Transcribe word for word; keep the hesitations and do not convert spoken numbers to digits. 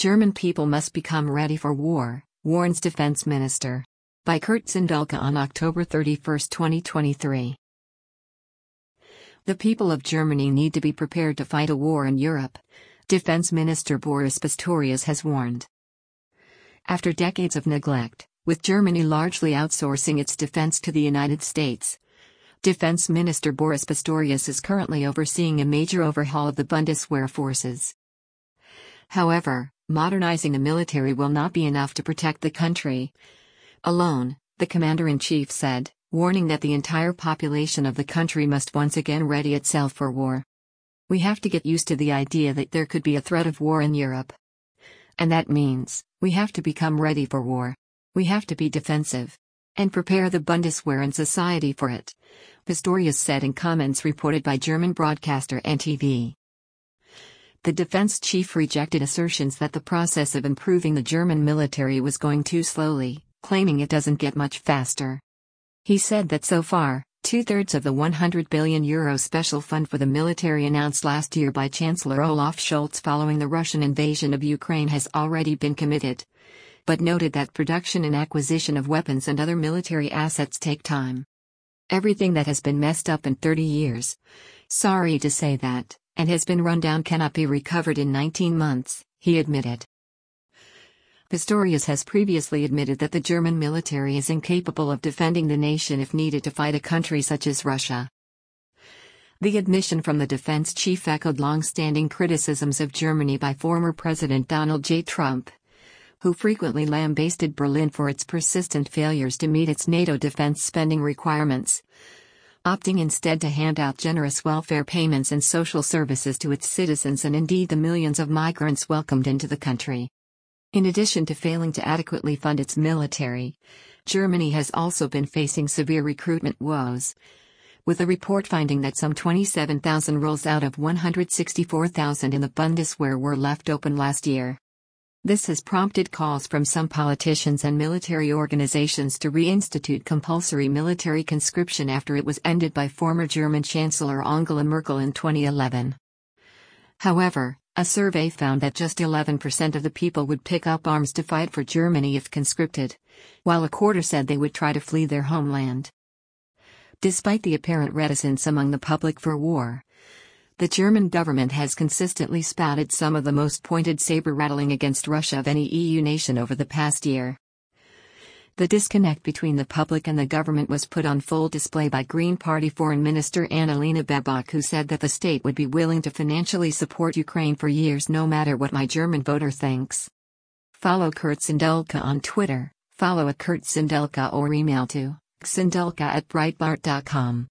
German people must become ready for war, warns defense minister. By Kurt Zindulka on October thirty-first, twenty twenty-three. The people of Germany need to be prepared to fight a war in Europe, Defense Minister Boris Pistorius has warned. After decades of neglect, with Germany largely outsourcing its defense to the United States, Defense Minister Boris Pistorius is currently overseeing a major overhaul of the Bundeswehr forces. However, modernizing the military will not be enough to protect the country alone, the commander-in-chief said, warning that the entire population of the country must once again ready itself for war. We have to get used to the idea that there could be a threat of war in Europe. And that means, we have to become ready for war. We have to be defensive. And prepare the Bundeswehr and society for it, Pistorius said in comments reported by German broadcaster N T V. The defense chief rejected assertions that the process of improving the German military was going too slowly, claiming it doesn't get much faster. He said that so far, two-thirds of the one hundred billion euro special fund for the military announced last year by Chancellor Olaf Scholz following the Russian invasion of Ukraine has already been committed, but noted that production and acquisition of weapons and other military assets take time. Everything that has been messed up in thirty years, sorry to say that, and has been run down cannot be recovered in nineteen months, he admitted. Pistorius has previously admitted that the German military is incapable of defending the nation if needed to fight a country such as Russia. The admission from the defense chief echoed long-standing criticisms of Germany by former President Donald J. Trump, who frequently lambasted Berlin for its persistent failures to meet its NATO defense spending requirements, opting instead to hand out generous welfare payments and social services to its citizens and indeed the millions of migrants welcomed into the country. In addition to failing to adequately fund its military, Germany has also been facing severe recruitment woes, with a report finding that some twenty-seven thousand roles out of one hundred sixty-four thousand in the Bundeswehr were left open last year. This has prompted calls from some politicians and military organizations to reinstitute compulsory military conscription after it was ended by former German Chancellor Angela Merkel in twenty eleven. However, a survey found that just eleven percent of the people would pick up arms to fight for Germany if conscripted, while a quarter said they would try to flee their homeland. Despite the apparent reticence among the public for war, the German government has consistently spouted some of the most pointed saber-rattling against Russia of any E U nation over the past year. The disconnect between the public and the government was put on full display by Green Party Foreign Minister Annalena Baerbock, who said that the state would be willing to financially support Ukraine for years no matter what my German voter thinks. Follow Kurt Zindulka on Twitter, follow at Kurt Zindulka or email to zindulka at breitbart dot com.